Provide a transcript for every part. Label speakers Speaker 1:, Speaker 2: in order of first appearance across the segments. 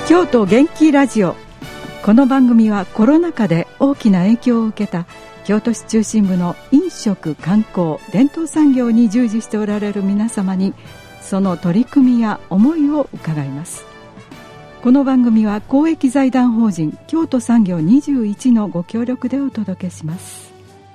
Speaker 1: 京都元気ラジオ。この番組はコロナ禍で大きな影響を受けた京都市中心部の飲食観光伝統産業に従事しておられる皆様にその取り組みや思いを伺います。この番組は公益財団法人京都産業21のご協力でお届けします。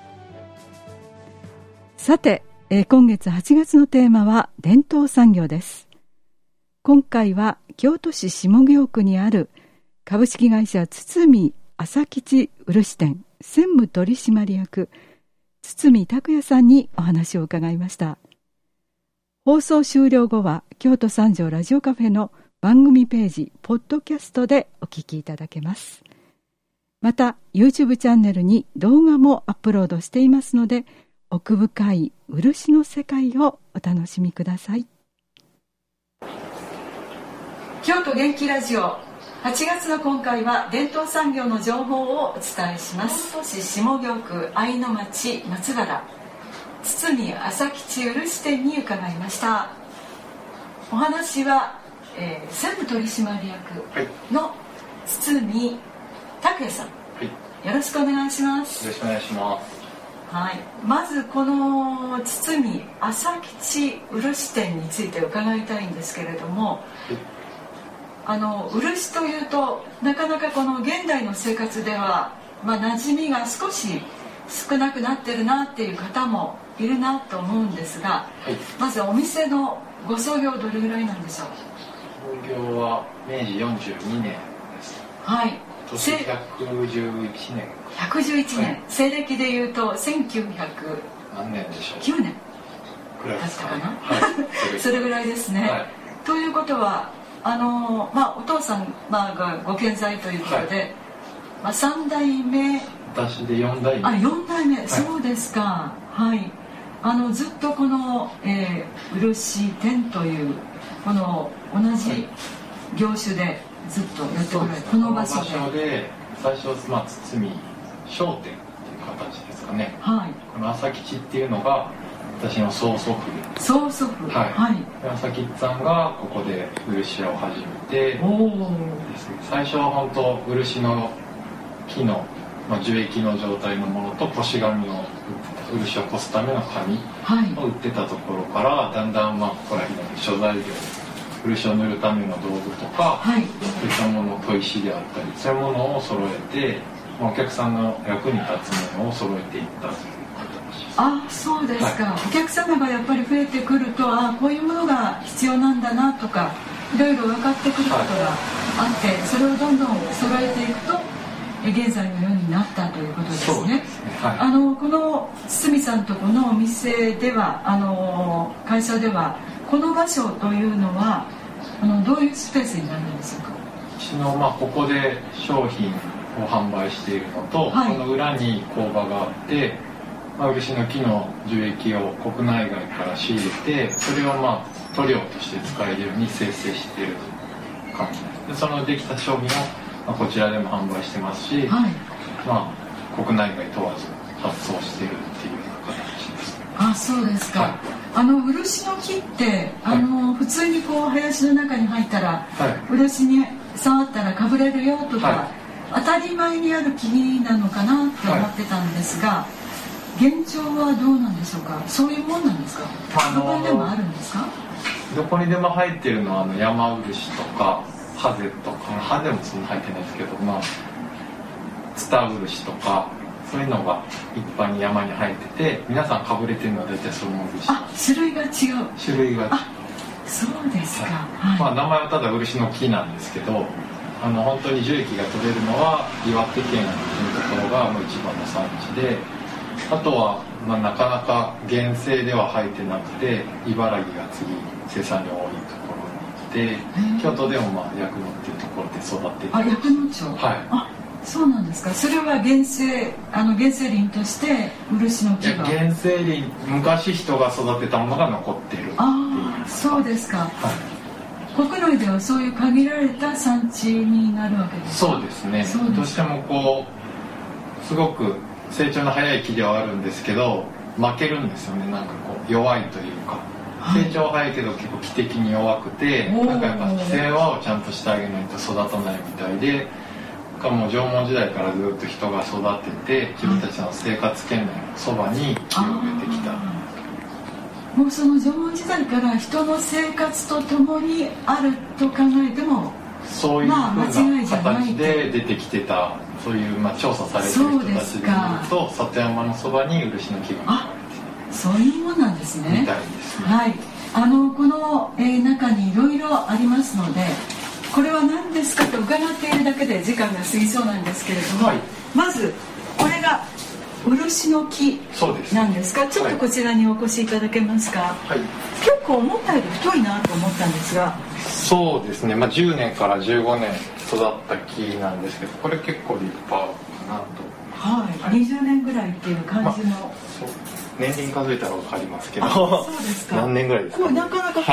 Speaker 1: さて、今月8月のテーマは伝統産業です。今回は京都市下京区にある株式会社堤朝吉漆店専務取締役堤拓也さんにお話を伺いました。放送終了後は京都三条ラジオカフェの番組ページポッドキャストでお聞きいただけます。また YouTube チャンネルに動画もアップロードしていますので、奥深い漆の世界をお楽しみください。京都元気ラジオ、8月の今回は伝統産業の情報をお伝えします。京都市下京区愛の町松原堤朝吉漆店に伺いました。お話は、専務取締役の堤拓也さん、はい、よろしくお願いします。
Speaker 2: よろしくお願いします。
Speaker 1: はい、まずこの堤朝吉漆店について伺いたいんですけれども、漆というとなかなかこの現代の生活では、馴染みが少し少なくなってるなっていう方もいるなと思うんですが、はい、まずお店のご創業どれぐらいなんでしょう。
Speaker 2: 創業は明治42年です。
Speaker 1: はい。
Speaker 2: 年111年。
Speaker 1: 111年、はい、西暦でいうと1900
Speaker 2: 何年でしょう。
Speaker 1: 9年
Speaker 2: だ
Speaker 1: ったかな、
Speaker 2: はい、
Speaker 1: それぐらいですね、はい、ということはお父さんがご健在ということで、はい、3代目、
Speaker 2: 私で4代目。
Speaker 1: 4代目、
Speaker 2: はい、
Speaker 1: そうですか。はい。ずっとこの、漆店というこの同じ業種でずっとやってこられる、この場所で
Speaker 2: 最初堤商店という形ですかね、はい、この朝吉っていうのが私の曽祖父、はいはい、朝吉さんがここで漆屋を始めてです、ね、最初は本当漆の木の、樹液の状態のものと腰紙を漆をこすための紙を売ってたところから、はい、だんだんここら辺の諸材料、漆を塗るための道具とか、はい、そういったもの、砥石であったり、そういうものを揃えて、お客さんの役に立つものを揃えていったという形です。
Speaker 1: あ、そうですか、はい、お客様がやっぱり増えてくると、こういうものが必要なんだなとか、いろいろ分かってくることがあって、はい、それをどんどん揃えていくと現在のようになったということですね。
Speaker 2: そうですね、はい、
Speaker 1: この堤さんとこのお店では、会社ではこの場所というのはどういうスペースになるんでしょうか。
Speaker 2: うちの、ここで商品を販売しているのと、はい、この裏に工場があって、漆の木の樹液を国内外から仕入れて、それを塗料として使えるように精製している感じです。でそのできた商品を、こちらでも販売してますし、はい、国内外問わず発送しているっていうような形です。
Speaker 1: あ、そうですか。はい、漆の木って普通にこう林の中に入ったら、はい、漆に触ったらかぶれるよとか、はい、当たり前にある木なのかなって思ってたんですが、はい、現状はどうなんでしょうか。そういうもんなんですか。どこにでもあるんですか。
Speaker 2: どこにでも入っているのは山漆とかハゼとか、ハゼもそんな入ってないですけど、ツタ漆とかそういうのが一般に山に生えてて、皆さんかぶれてるのは大体その漆。
Speaker 1: 種類が違う。
Speaker 2: 種類が違う。
Speaker 1: そうですか。
Speaker 2: はい、名前はただ漆の木なんですけど、本当に樹液が取れるのは岩手県というところが一番の産地で、あとは、なかなか原生では生えてなくて、茨城が次生産量多いところに行って、京都でも八野っていうところで育っていて。
Speaker 1: 八野町。
Speaker 2: はい。
Speaker 1: そうなんですか。それは原生林として漆の木が。
Speaker 2: 原生林、昔人が育てたものが残っているっていう。
Speaker 1: そうですか。
Speaker 2: はい、
Speaker 1: 国内ではそういう限られた産地になるわけですか。
Speaker 2: そうですね。どうしてもすごく成長の早い木ではあるんですけど、負けるんですよね。弱いというか。 成長は早いけど結構気的に弱くて、なんかやっぱ世話をちゃんとしてあげないと育たないみたいで、もう縄文時代からずっと人が育てて自分たちの生活圏内のそばに木を植えてきた。
Speaker 1: もうその縄文時代から人の生活とともにあると考えても
Speaker 2: そういう風な形で出てきてた、そういう調査されてる人たちで見ると里山のそばに漆の木が
Speaker 1: あ、そういうもんなんですね。
Speaker 2: みたいですね。
Speaker 1: はい、この、中にいろいろありますので、これは何ですかと伺っているだけで時間が過ぎそうなんですけれども、まずこれが漆の木なんですか。ちょっとこちらにお越しいただけますか。結構思ったより太いなと思ったんですが。
Speaker 2: そうですね、10年から15年育った木なんですけど、これ結構立派かなと。
Speaker 1: 20年ぐらいっていう感じの、
Speaker 2: 年輪数えたら分かりますけど、そうですか。何年ぐらいですか、
Speaker 1: なかなか、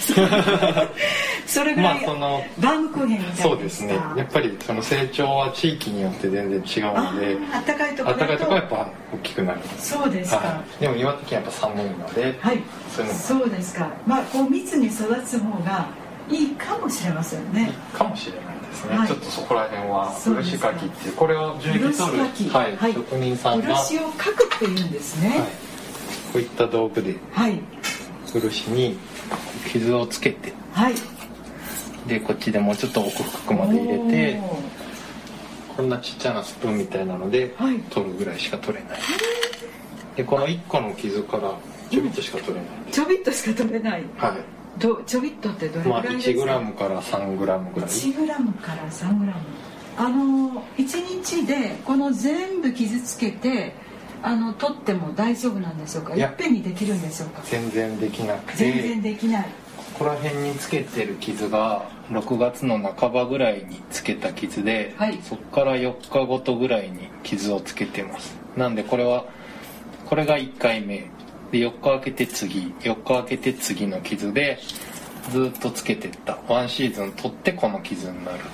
Speaker 1: それぐらい、バームクーヘンみたいですか。
Speaker 2: そうですね、やっぱりその成長は地域によって全然違うので、
Speaker 1: あったかいところ
Speaker 2: はやっぱ大きくなる。
Speaker 1: そうですか。
Speaker 2: でも岩手県はやっぱ寒いので、
Speaker 1: そうですか。こう密に育つ方がいいかもしれませんね。
Speaker 2: かもしれないですね。ちょっとそこら辺は漆かきっていう、これを樹液取る職人さんが
Speaker 1: 漆をかくっていうんですね。
Speaker 2: こういった道具で漆に傷をつけて、でこっちでもうちょっと奥深くまで入れて、こんなちっちゃなスプーンみたいなので取るぐらいしか取れない。でこの1個の傷からちょびっとしか取れない。
Speaker 1: ちょびっとしか取れない。ちょびっとってどれぐらいですか。
Speaker 2: 1グラムから3グラムぐらい。
Speaker 1: 1グラムから3グラム。1日でこの全部傷つけて取っても大丈夫なんでしょうか。いっぺんにできるんでしょうか。
Speaker 2: 全然できなくて。
Speaker 1: 全然できない。
Speaker 2: ここら辺につけてる傷が6月の半ばぐらいにつけた傷で、そこから4日ごとぐらいに傷をつけてます。なんでこれが1回目で、4日空けて次、4日空けて次の傷でずっとつけてったワンシーズン取ってこの傷になる。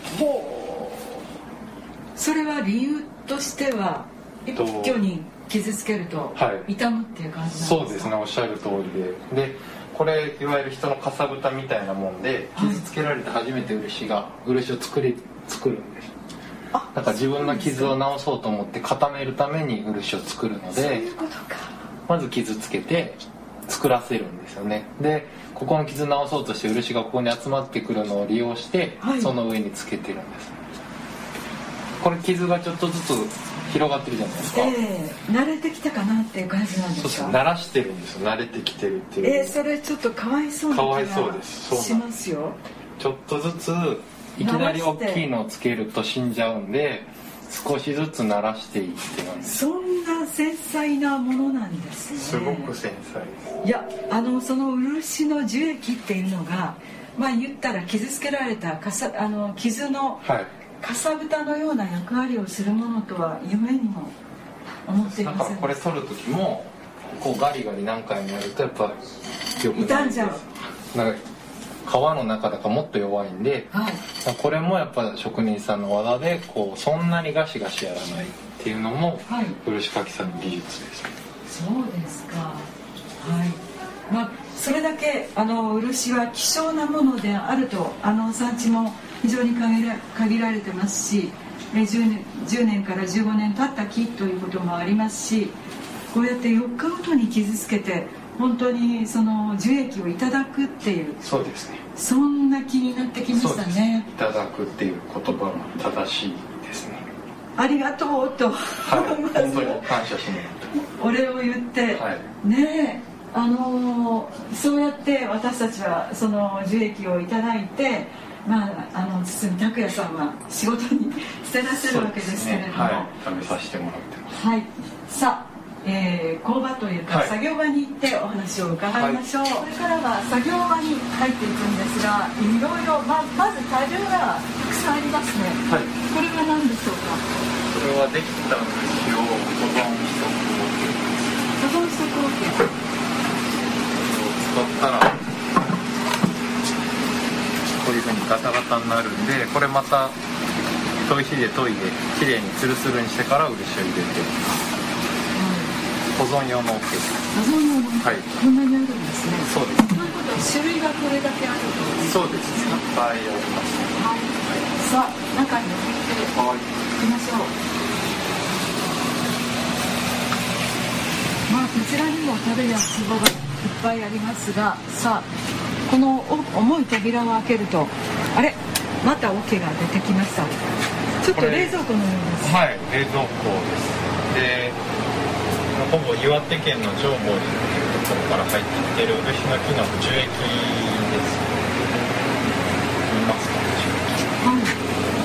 Speaker 1: それは理由としては一挙に傷つけると痛むっていう感じなんですか。
Speaker 2: そうですね、おっしゃる通りで、これいわゆる人のかさぶたみたいなもんで、傷つけられて初めて漆を作るんです。なんか自分の傷を治そうと思って固めるために漆を作るので、
Speaker 1: そういうことか。
Speaker 2: まず傷つけて作らせるんですよね。でここの傷直そうとして漆がここに集まってくるのを利用して、その上につけてるんです。これ傷がちょっとずつ広がってるじゃないですか。
Speaker 1: 慣れてきたかなっていう感じなんですか。
Speaker 2: 慣らしてるんですよ。慣れてきてるっていう。
Speaker 1: それちょっとかわいそうな気がしますよ。
Speaker 2: ちょっとずついきなり大きいのをつけると死んじゃうんで、少しずつ慣らしていってなんです。
Speaker 1: そんな繊細なものなんですね。
Speaker 2: すごく繊細です。
Speaker 1: いや、その漆の樹液っていうのが、言ったら傷つけられた傷のかさぶたのような役割をするものとは夢にも思っていません。
Speaker 2: だからこれ取る時もこうガリガリ何回もやるとやっぱ良くないんです。
Speaker 1: 傷んじゃう。
Speaker 2: なんか皮の中だからもっと弱いんで、これもやっぱ職人さんの技でそんなにガシガシやらないっていうのも漆かきさんの技術です。
Speaker 1: そうですか。それだけ漆は希少なものであると産地も非常に限られてますし、10年から15年経った木ということもありますし、こうやって4日ごとに傷つけて本当にその樹液をいただくっていう、
Speaker 2: そうですね、
Speaker 1: そんな気になってきましたね。
Speaker 2: いただくっていう言葉が正しいですね。
Speaker 1: ありがとうと、
Speaker 2: 本当に感謝しない
Speaker 1: お礼を言って、ねえ、そうやって私たちはその樹液をいただいて、堤拓也さんは仕事に捨てらせるわけですけれども、
Speaker 2: 食べさせてもらってます。
Speaker 1: さあ、工場というか、作業場に行ってお話を伺いましょう。これからは作業場に入っていくんですが、いろいろ まずタイルがたくさんありますね。これは何でしょうか。
Speaker 2: これはできた漆を保存しとく。
Speaker 1: 保存しとくわけ。
Speaker 2: 使ったらこういうふうにガタガタになるんで、これまた研いできれいにツルツルにしてから漆を入れて、こ保存用の桶です。
Speaker 1: 保存用の桶、はい、こんなにあるんですね。
Speaker 2: そうです。
Speaker 1: ということは種類がこれだけあると。
Speaker 2: そうです。いっぱいあります。
Speaker 1: はい。さあ中に入れていきましょう。まあこちらにも樽や壺がいっぱいありますが、さあこの重い扉を開けると、あれまた桶が出てきました。ちょっと冷蔵庫のようです。
Speaker 2: はい、冷蔵庫です。で、ほぼ岩手県の浄法寺っていうところから入ってきてる漆の木の樹液です。見ますか？
Speaker 1: はい。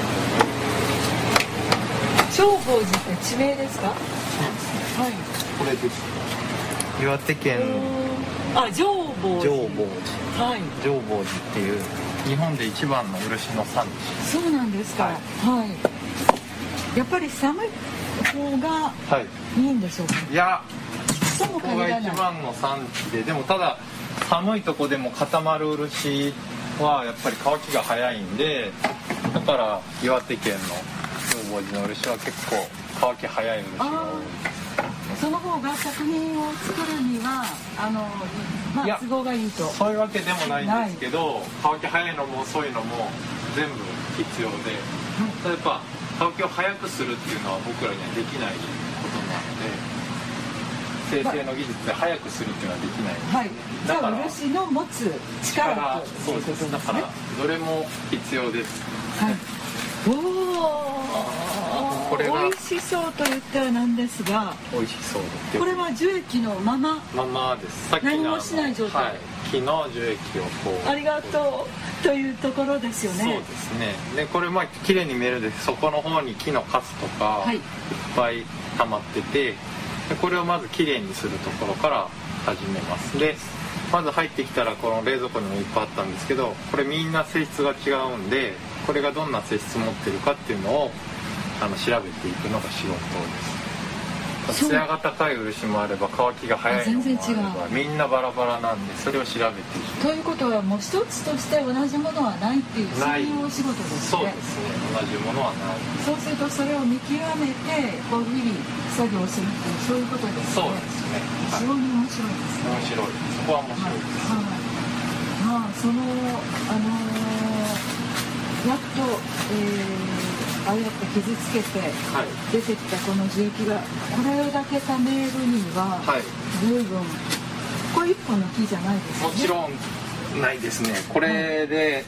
Speaker 1: 浄法寺って地名ですか？はい。
Speaker 2: これです。岩手県
Speaker 1: 浄法寺。はい。
Speaker 2: 浄法寺っていう日本で一番の漆の産地。
Speaker 1: そうなんですか。はい。やっぱり寒い方がいいんでしょうか。
Speaker 2: いや、ここが一番の産地で、でもただ寒いとこでも固まる漆はやっぱり乾きが早いんで、だから岩手県の浄法寺の漆は結構乾き早い漆が多い。
Speaker 1: その方が作品を作るには都合がいいと。
Speaker 2: そういうわけでもないんですけど、乾き早いのも遅いのも全部必要で、やっぱ乾きを早くするっていうのは僕らにはできないことなので、生成の技術で早くするっていうのはできない。
Speaker 1: はい。じゃあ漆の持つ力
Speaker 2: そうです。だからどれも必要です。
Speaker 1: はい。これが美味しそうと言ってはなんですが、
Speaker 2: 美味しそう。
Speaker 1: これは樹液のまま
Speaker 2: です。さっき
Speaker 1: 何もしない状態。
Speaker 2: はい。木の樹液をこう。
Speaker 1: ありがとうというところですよね。
Speaker 2: そうですね。でこれ綺麗に見えるんです。そこの方に木のカスとかいっぱい溜まってて、でこれをまず綺麗にするところから始めます。でまず入ってきたらこの冷蔵庫にもいっぱいあったんですけど、これみんな性質が違うんで、これがどんな性質持ってるかっていうのを調べていくのが仕事です。艶が高い漆もあれば乾きが早いのもあれば、みんなバラバラなんで、それを調べていく。
Speaker 1: ということはもう一つとして同じものはないっていう、そういうお仕事ですね。
Speaker 2: そうですね。同じものはない。
Speaker 1: そうするとそれを見極めてこう日々作業するっていう、そういうことですね。
Speaker 2: そうですね。
Speaker 1: 非常に面白いですね。
Speaker 2: 面白い。そこは面白いです。
Speaker 1: はい。まあそのやっと、ああやって傷つけて出てきたこの樹液がこれだけためるには随分、これ一本の木じゃないですよね。
Speaker 2: もちろんないですね。これで、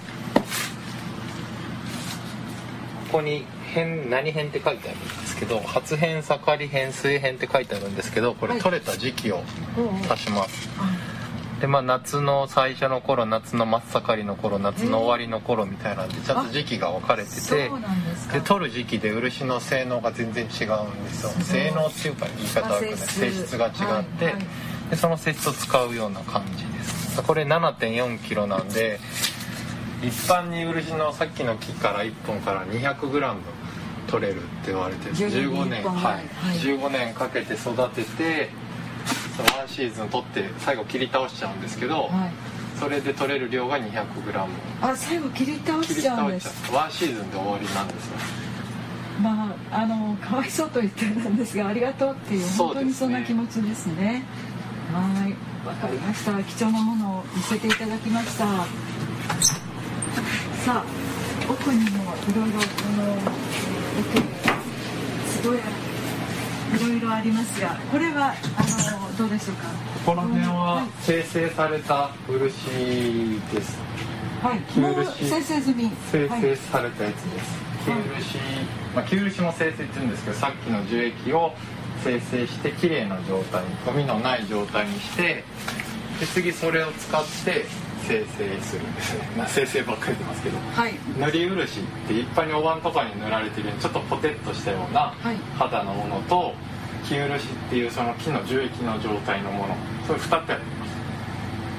Speaker 2: ここに何片って書いてあるんですけど、発片、盛り片、水片って書いてあるんですけど、これ取れた時期を足します。で夏の最初の頃、夏の真っ盛りの頃、夏の終わりの頃みたいなんでちゃんと時期が分かれてて、で取る時期で漆の性能が全然違うんですよ。性能っていうか言い方悪くない、性質が違って、でその性質を使うような感じです。これ 7.4 キロなんで、一般に漆のさっきの木から1本から200グラム取れるって言われて、15年かけて育てて、ワンシーズン取って最後切り倒しちゃうんですけど、それで取れる量が 200g。
Speaker 1: 最後切り倒しちゃうんです。
Speaker 2: ワンシーズンで終わりなんですよ。
Speaker 1: まあかわいそうと言ってるんですが、ありがとうっていう、本当にそんな気持ちですね。はい、わかりました。貴重なものを見せていただきました。さあ奥にもいろいろすごいいろいろありますが、これはどうでしょうか。
Speaker 2: この辺は生成された漆です。
Speaker 1: はい、もう生成済み。
Speaker 2: 生成されたやつです。旧漆も生成って言うんですけど、さっきの樹液を生成してきれいな状態に、ゴミのない状態にして、で次それを使って生成するんですね。生成ばっかり言ってますけど、塗り漆って一般にお椀とかに塗られてるようにちょっとポテッとしたような肌のものと、木漆っていうその木の樹液の状態のもの、それ2つあります。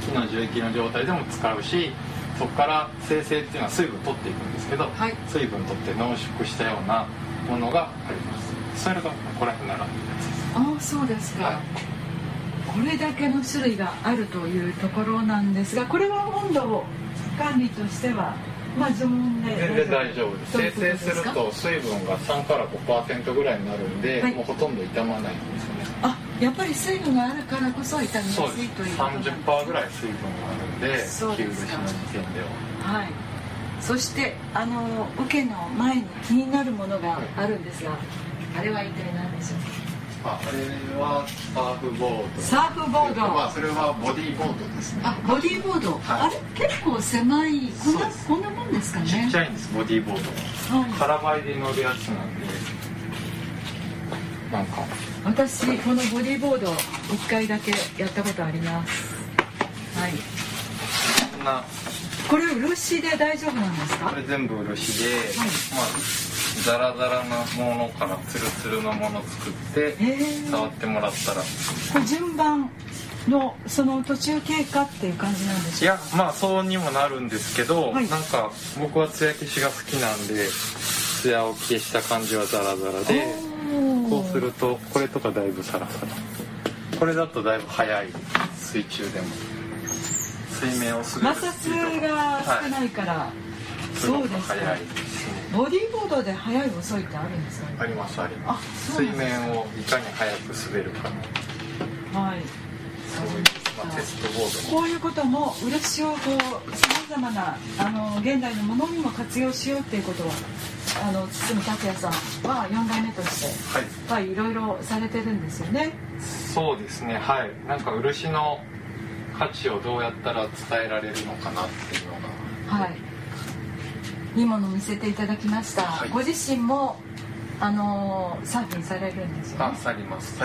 Speaker 2: 木の樹液の状態でも使うし、そこから生成っていうのは水分取っていくんですけど、水分取って濃縮したようなものがあります。それがここら辺並んでるやつです。
Speaker 1: ああ、そうですか。これだけの種類があるというところなんですが、これは温度管理としては常温で
Speaker 2: 全然大丈夫です。生成すると水分が3から 5% ぐらいになるんで、もうほとんど傷まないんですよね。
Speaker 1: やっぱり水分があるからこそ傷みやすいということなんですね。
Speaker 2: 30% ぐらい水分があるんで、生漆の時点では。
Speaker 1: はい。そして桶の前に気になるものがあるんですが、あれは一体何でしょうか。
Speaker 2: あれはサーフボード。
Speaker 1: サーフボード。
Speaker 2: それはボディーボードですね。
Speaker 1: ボディーボード。あれ結構狭い。こんなもんですかね。
Speaker 2: ちっちゃいんです、ボディーボード。はい。空張りで乗るやつなんで。なんか。
Speaker 1: 私このボディーボード1回だけやったことあります。はい。
Speaker 2: こんな。こ
Speaker 1: れ漆で大丈夫なんですか？
Speaker 2: これ全部漆で、ザラザラなものからツルツルのものを作って触ってもらったら、
Speaker 1: これ順番のその途中経過っていう感じなんでしょうか？
Speaker 2: いや、そうにもなるんですけど、なんか僕は艶消しが好きなんで、艶を消した感じはザラザラで、こうするとこれとかだいぶサラサラ、これだとだいぶ速い、水中でも水面を滑るスピード
Speaker 1: 摩擦が少ないから、そうですか。ボディーボードで速い遅いってあるんですか？
Speaker 2: あります。水面をいかに速く滑るか。はい。そういう、テストボード。
Speaker 1: こういうことも漆をさまざまな現代のものにも活用しようっていうことを堤拓也さんは4代目としていろいろされてるんですよね。
Speaker 2: そうですね。はい。なんか漆の価値をどうやったら伝えられるのかなっていうのが。はい。
Speaker 1: いいものを見せていただきました。はい、ご自身もサーフィンされるんですよね。
Speaker 2: されます。そう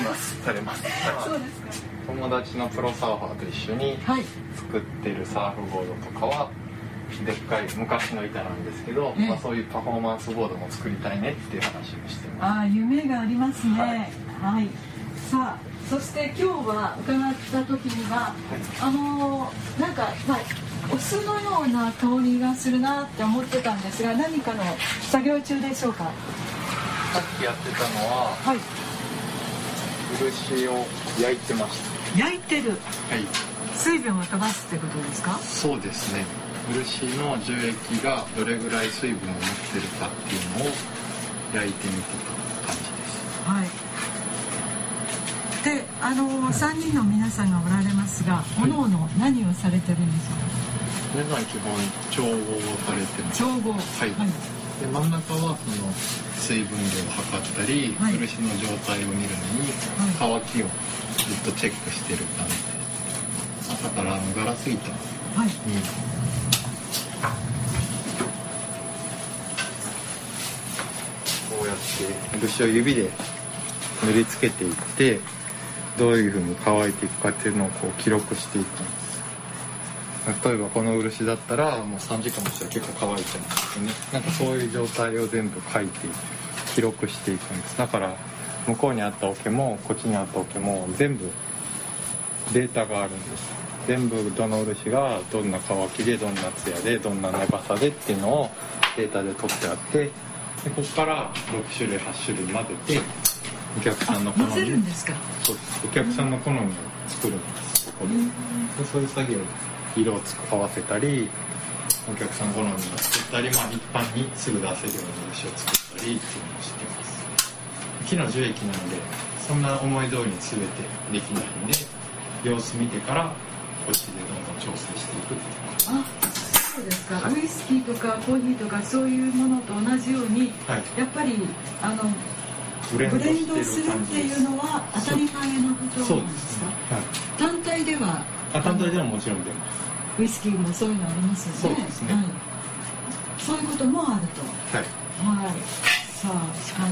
Speaker 2: ですか。友達のプロサーファーと一緒に作ってるサーフボードとかはでっかい昔の板なんですけど、そういうパフォーマンスボードも作りたいねっていう話をしてます。
Speaker 1: 夢がありますね。はい。さあ、そして今日は伺った時には、なんかお酢のような香りがするなって思ってたんですが、何かの作業中でしょうか？
Speaker 2: さっきやってたのは、漆を焼いてました。
Speaker 1: 焼いてる。はい。水分を飛ばすってことですか？
Speaker 2: そうですね。漆の樹液がどれぐらい水分を持ってるかっていうのを焼いてみてた感じです。
Speaker 1: はい。で、3人の皆さんがおられますが、おのおの何をされてるんでしょうか？
Speaker 2: 皆さん基本調合をされてます。
Speaker 1: 調合。はい。
Speaker 2: で、真ん中はその水分量を測ったり、漆の状態を見るのに、乾きをずっとチェックしてる感じで、朝からガラス板に、こうやって漆を指で塗りつけていって、どういうふうに乾いていくかっていうのをこう記録していくんです。例えばこの漆だったらもう3時間もしたら結構乾いてますよね。なんかそういう状態を全部書いて記録していくんです。だから向こうにあった桶もこっちにあった桶も全部データがあるんです。全部どの漆がどんな乾きでどんな艶でどんな長さでっていうのをデータで取ってあって、でここから6種類8種類混ぜてお客さんの好み、
Speaker 1: 混ぜるんですか？
Speaker 2: そうです。お客さんの好みを作るんです。ここでそういう作業です。色を合わせたり、お客さん好みを作ったり、一般にすぐ出せるような漆を作ったりっていうのをしてます。木の樹液なのでそんな思い通りに全てできないんで、様子見てからこっちでどんどん調整していくっていう。
Speaker 1: そうですか。ウイスキーとかコーヒーとかそういうものと同じように、やっぱりブレンドするっていうのは当たり前のことなんですか？単体では
Speaker 2: もちろん出ます。
Speaker 1: ウイスキーもそういうのありますよね。そうですね。そういうこともあると。はい。さあ、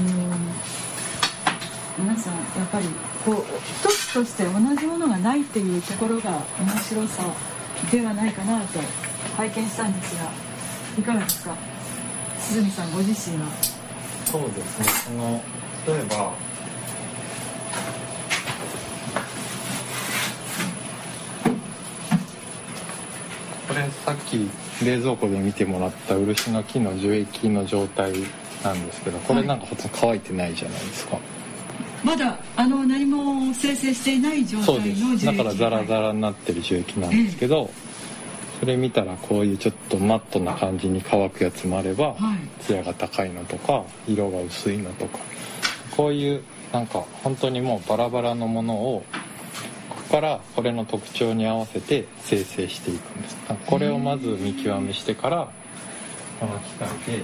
Speaker 1: 皆さんやっぱりこう一つとして同じものがないっていうところが面白さではないかなと拝見したんですが、いかがですか？堤さんご自身は。
Speaker 2: そうですね。例えばこれさっき冷蔵庫で見てもらった漆の木の樹液の状態なんですけど、これなんかほとんど乾いてないじゃないですか。
Speaker 1: まだ何も生成していない状態の樹液。そうです。
Speaker 2: だからザラザラになってる樹液なんですけど、それ見たらこういうちょっとマットな感じに乾くやつもあれば、艶が高いのとか色が薄いのとか、 こういうなんか本当にもうバラバラのものをここからこれの特徴に合わせて生成していくんです。これをまず見極めしてからこの機械で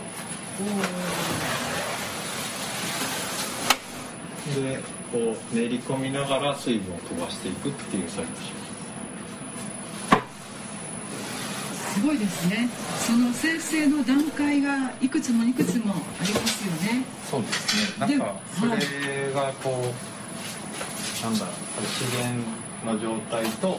Speaker 2: こう練り込みながら水分を飛ばしていくっていう作業をします。
Speaker 1: すごいですね。その生成の段階がいくつもありますよね。
Speaker 2: そうですね。なんかそれがこう、なんだろう、自然の状態と、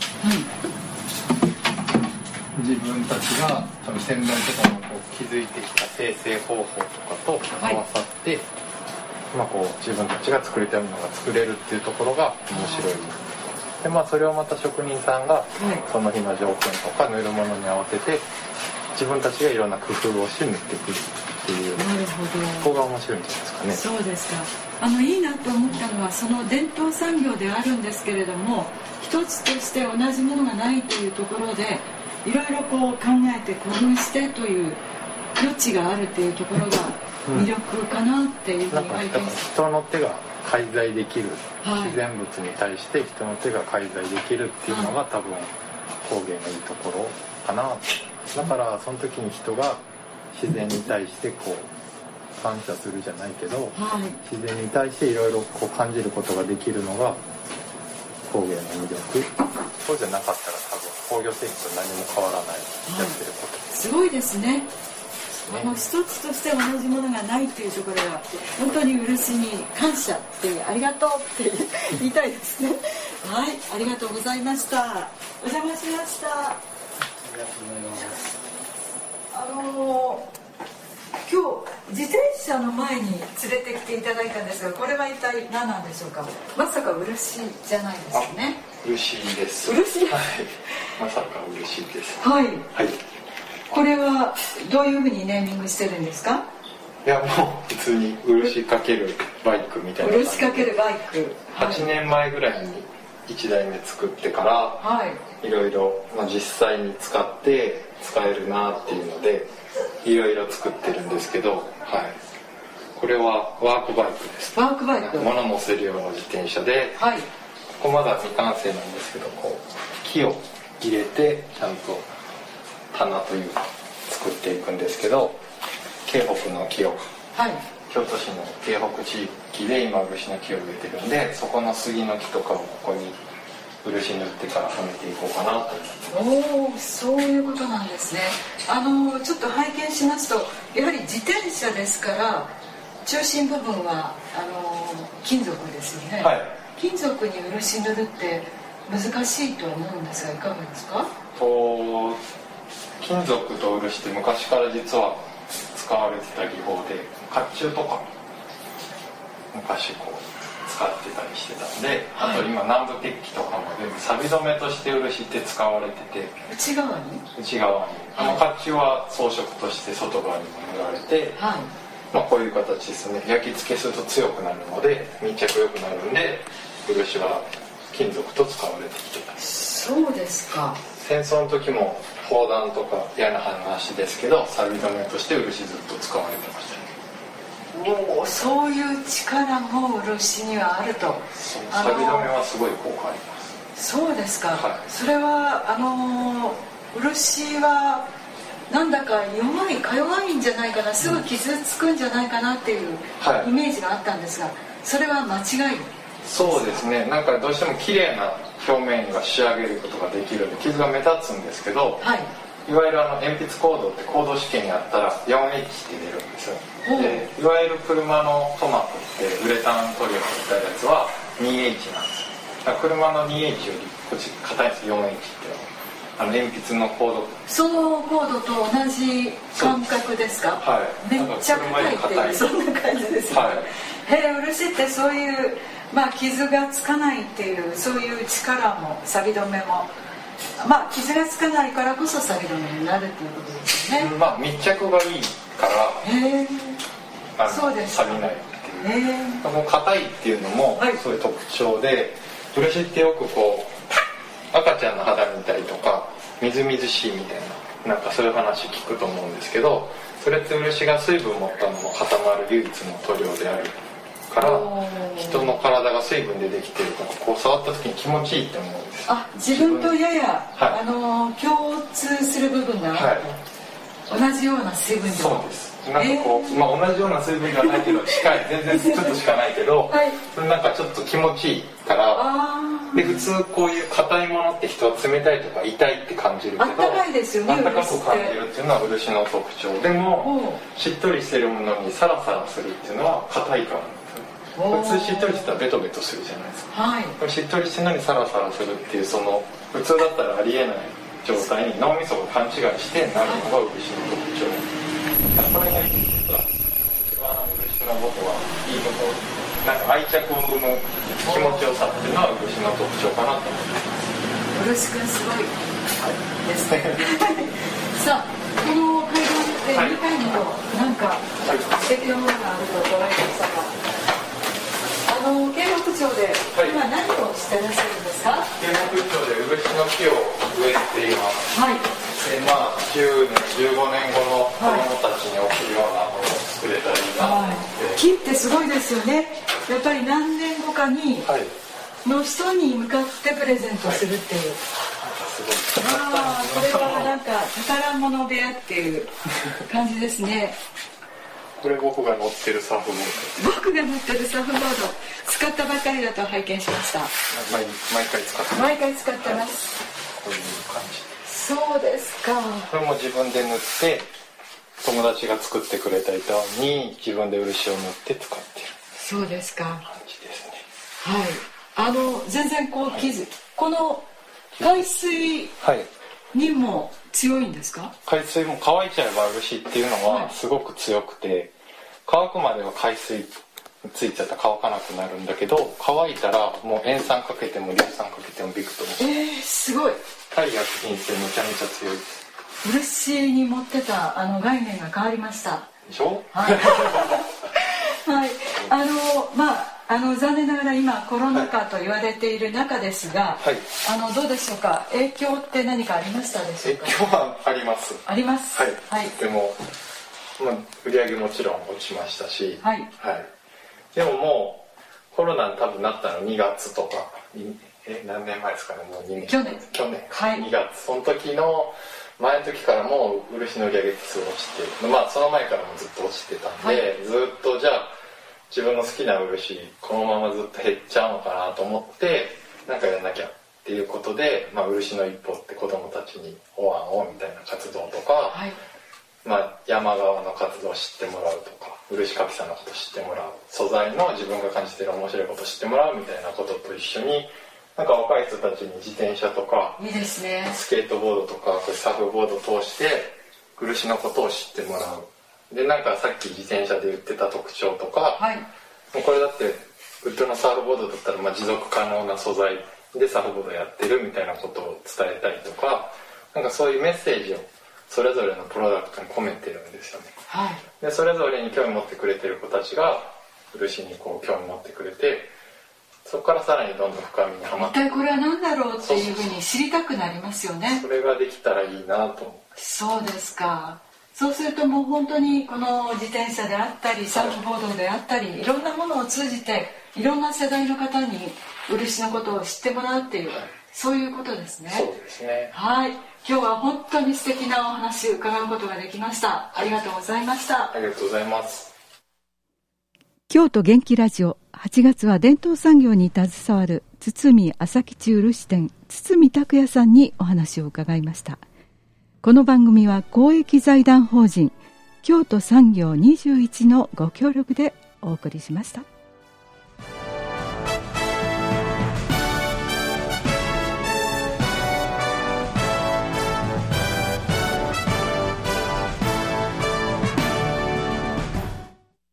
Speaker 2: 自分たちが多分先代とかもこう築いてきた生成方法とかと合わさって、こう自分たちが作りたいものが作れるっていうところが面白い。でそれをまた職人さんがその日の条件とか塗るものに合わせて自分たちがいろんな工夫をして塗ってくるっていう。なるほど。ここが面白いんじゃないですかね。
Speaker 1: そうですか。いいなと思ったのはその伝統産業であるんですけれども、一つとして同じものがないというところでいろいろこう考えて工夫してという余地があるっていうところが魅力かなっていうふうに
Speaker 2: 書いてます。人の手が介在できる、自然物に対して人の手が介在できるっていうのが多分工芸のいいところかな。だからその時に人が自然に対してこう感謝するじゃないけど、自然に対していろいろこう感じることができるのが工芸の魅力。そうじゃなかったら多分工業製品と何も変わらない、やってること。
Speaker 1: すごいですね。一つとして同じものがないっていうところが本当に漆に感謝ってありがとうって言いたいですね。はい、ありがとうございました。お邪魔しました。ありがとうございます。今日自転車の前に連れてきていただいたんですが、これは一体何なんでしょうか。まさか漆じゃないですよね。
Speaker 2: 漆です。
Speaker 1: 漆。
Speaker 2: はい。まさか漆です。
Speaker 1: はい。
Speaker 2: はい。
Speaker 1: これはどういうふうにネーミングしてるんですか。
Speaker 2: いやもう普通に漆かけるバイクみたいな。
Speaker 1: 漆かけるバイク。
Speaker 2: 8年前ぐらいに1台目作ってから、いろいろ実際に使って使えるなっていうのでいろいろ作ってるんですけど、これはワークバイクです。
Speaker 1: ワークバイク。
Speaker 2: 物乗せるような自転車で、ここまだ未完成なんですけど、こう木を入れてちゃんと棚というか作っていくんですけど、京北の木を、京都市の京北地域で今漆の木を植えてるんで、そこの杉の木とかをここに漆塗ってからはめていこうかなと思ってます。
Speaker 1: そういうことなんですね。ちょっと拝見しますと、やはり自転車ですから中心部分は金属ですよね。金属に漆塗るって難しいと思うんですが、いかがですか。
Speaker 2: 金属と漆って昔から実は使われてた技法で、甲冑とか昔こう使ってたりしてたんで、あと今南部鉄器とかも全部錆止めとして漆って使われてて、
Speaker 1: 内側に
Speaker 2: 甲冑は装飾として外側にも塗られて、こういう形ですね。焼き付けすると強くなるので密着良くなるんで、漆は金属と使われてきてた。
Speaker 1: そうですか。
Speaker 2: 戦争の時も砲弾とか嫌な話ですけど、錆止めとして漆ずっと使われてましたね。
Speaker 1: そういう力も漆にはあると。
Speaker 2: 錆止めはすごい効果あります。
Speaker 1: そうですか。それは漆はなんだか弱いんじゃないかな、すぐ傷つくんじゃないかなっていうイメージがあったんですが、それは間違い。
Speaker 2: そうですね。なんかどうしても綺麗な表面が仕上げることができるので傷が目立つんですけど、いわゆる鉛筆コードってコード試験やったら 4H って出るんですよ。でいわゆる車のトマトってウレタン塗料を塗ったやつは 2H なんですよ。だから車の 2H よりこっち硬いんです。 4H って鉛筆のコード、
Speaker 1: そのコードと同じ感覚ですか。めっちゃ硬いっていう、そんな感じですね。漆ってそういう傷がつかないっていう、そういう力も錆止めも、傷がつかないからこそ錆止めになるっていうことですよね。
Speaker 2: 密着がいいから錆びないっていう。硬いっていうのもそういう特徴で、漆ってよくこう赤ちゃんの肌見たりとかみずみずしいみたいな、なんかそういう話聞くと思うんですけど、それって漆が水分を持ったのも固まる唯一の塗料であるから人の体が水分でできているからこう触った時に気持ちいいって思うんです。
Speaker 1: 自分とやや、共通する部分があると、同じような水分量。
Speaker 2: そうです。なんかこう、同じような水分ではないけど近い、全然ちょっとしかないけど、なんかちょっと気持ちいいから。で普通こういう硬いものって人は冷たいとか痛いって感じるけど、
Speaker 1: あったかいですよね。
Speaker 2: あったかく感じるっていうのは漆の特徴でも、しっとりしてるものにサラサラするっていうのは硬いからなんですよね。普通しっとりしてたらベトベトするじゃないですか。しっとりしてるのにサラサラするっていう、その普通だったらありえない状態に脳みそが勘違いしてなるのが漆の特徴。これが実は一番漆の僕はいいところ、なんか愛着を生む気持ちよさっていうのは漆の特徴かなと思います。
Speaker 1: 漆くんすごいですね。さあ、この会談で2回にもなんか素敵なものがあると伺いましたが、慶北町で今何をしてらっしゃるんですか？
Speaker 2: 慶北町で漆の木を植えています。10年、15年後の子供たちに送るようなものを作れたらいいなと思って。
Speaker 1: 木ってすごいですよね。やっぱり何年後かにの人に向かってプレゼントするっていう。これはなんか宝物部屋っていう感じですね。
Speaker 2: これ僕が乗ってるサーフボード。
Speaker 1: 僕が乗ってるサーフボード、使ったばかりだと拝見しました。
Speaker 2: 毎回使ってます。
Speaker 1: 毎回使ってます。
Speaker 2: こういう感じ。
Speaker 1: そうですか。
Speaker 2: これも自分で塗って、友達が作ってくれた板に自分で漆を塗って使ってる。
Speaker 1: そうですか。
Speaker 2: 感じですね。
Speaker 1: 全然こうこの海水にも強いんですか？
Speaker 2: 海水も乾いちゃえば漆っていうのはすごく強くて、乾くまでは海水ついちゃったら乾かなくなるんだけど、乾いたらもう塩酸かけても硫酸かけてもびくとも。
Speaker 1: すごい。
Speaker 2: 耐薬品性めちゃめちゃ強いです。
Speaker 1: 漆に持ってた概念が変わりました。
Speaker 2: でしょ？
Speaker 1: 残念ながら今コロナ禍と言われている中ですが、どうでしょうか。影響って何かありましたでしょうか？
Speaker 2: 影響はあります。
Speaker 1: あります。
Speaker 2: でも、売り上げもちろん落ちましたし、でももうコロナに多分なったの2月とか、何年前ですかね、もう2年。
Speaker 1: 去年
Speaker 2: 2月。その時からもう漆の売り上げってすごい落ちて、その前からもずっと落ちてたんで、ずっとじゃあ自分の好きな漆このままずっと減っちゃうのかなと思って、なんかやんなきゃっていうことで、漆の一歩って子どもたちにおわんをみたいな活動とか、山側の活動を知ってもらうとか、漆かきさんのことを知ってもらう、素材の自分が感じてる面白いことを知ってもらうみたいなことと一緒に、なんか若い人たちに自転車とか
Speaker 1: いいですね、
Speaker 2: スケートボードとかサーフボードを通して漆のことを知ってもらう。で、なんかさっき自転車で言ってた特徴とか、もうこれだってウッドのサーフボードだったら持続可能な素材でサーフボードやってるみたいなことを伝えたりとか、なんかそういうメッセージをそれぞれのプロダクトに込めてるんですよね。でそれぞれに興味持ってくれてる子たちが漆にこう興味持ってくれて、そこからさらにどんどん深みにはまって、
Speaker 1: 一体これは何だろうっていうふうに知りたくなりますよね。
Speaker 2: それができたらいいなと思って。
Speaker 1: そうですか。そうするともう本当にこの自転車であったりサーフボードであったり、いろんなものを通じていろんな世代の方に漆のことを知ってもらうっていう、そういうことですね。
Speaker 2: そうですね。
Speaker 1: 今日は本当に素敵なお話を伺うことができました。ありがとうございました。
Speaker 2: ありがとうございます。
Speaker 1: 京都元気ラジオ、8月は伝統産業に携わる堤朝吉漆店堤拓也さんにお話を伺いました。この番組は公益財団法人京都産業21のご協力でお送りしました。